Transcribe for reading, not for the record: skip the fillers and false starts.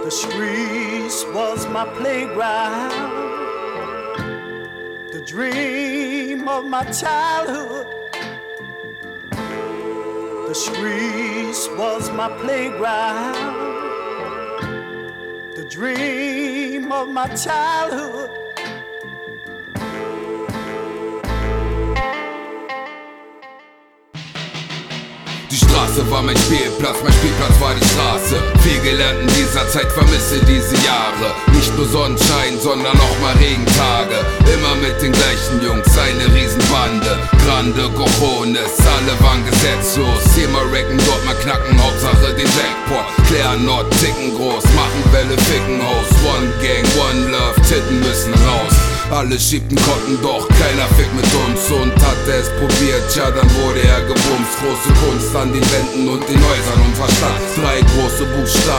The streets was my playground, the dream of my childhood. The streets was my playground, the dream of my childhood. Die Straße war mein Spielplatz war die Straße. Viel gelernt in dieser Zeit, vermisse diese Jahre. Nicht nur Sonnenschein, sondern auch mal Regentage. Immer mit den gleichen Jungs, eine Riesenbande. Grande Cojones, alle waren gesetzlos. Hier mal racken, dort mal knacken, Hauptsache den Jackpot. Klären Nord, ticken groß, machen Welle, ficken Host. One Gang, One Love, Titten müssen raus. Alle schiebten Kotten, doch keiner fickt mit uns. Und hat er es probiert, ja dann wurde er gebumst. Große Kunst an den Wänden und den Häusern unserer Stadt. 3 große Buchstaben